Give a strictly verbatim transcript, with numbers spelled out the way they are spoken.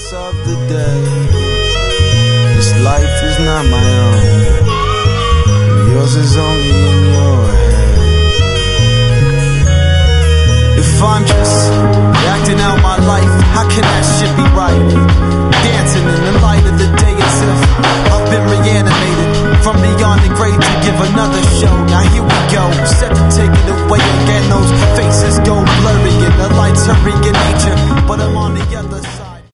moments of the day. This life is not my own, yours is only in your head. If I'm just acting out my life, how can that shit be right? Dancing in the light of the day as if I've been reanimated from beyond the grave to give another show. Now here we go, set to take it away again. Those faces go blurry and the lights hurry and